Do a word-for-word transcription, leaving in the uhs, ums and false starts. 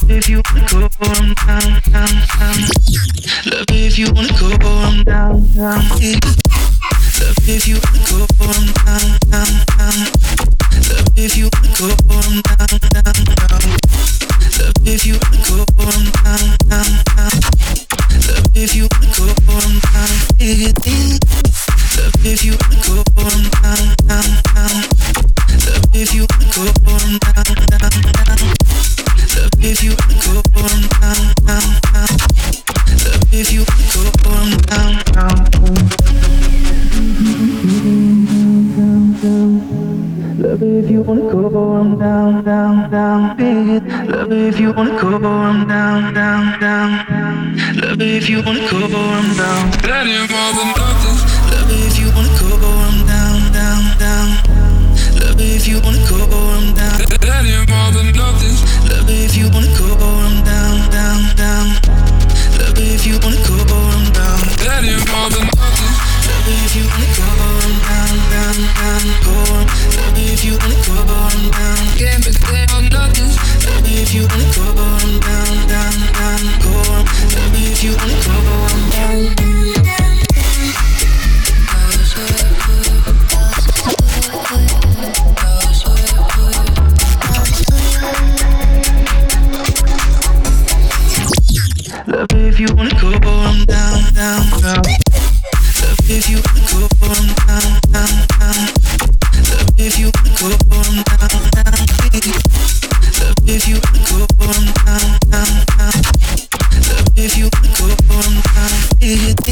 if you wanna go on down, down, down. Love if you wanna go on down, down. Love if you wanna go on down, down, down. Love if you wanna go on down, down, down. Love if you wanna go on down, down, down. Love if you wanna go on down, dig it in. Love if you wanna go on down, down, down. Love if you wanna go on down, down, down. Love if you wanna go on down, down, down. Love if you wanna go on down, down, down. Love if you wanna go on down, down, down, big. Love if you wanna go on down, down, down. Love if you wanna go on down. That ain't more than nothing. Love if you wanna go on down, down, down. Love if you wanna go on down. That ain't more than nothing. Love if you wanna go on down, down, down. Love if you wanna go on down. That ain't more than nothing. Love if you wanna go on down, down, down, go on. Love if you wanna go on down. Can't be there or nothing. Love if you wanna go on down, down, down, go on. Love if you wanna go on down. Love if you wanna go on down, down, down. Love if you wanna go on down, down, down. Love if you wanna go on down, down, baby. Love if you wanna go on down, down, down. Love if you wanna go on down, baby.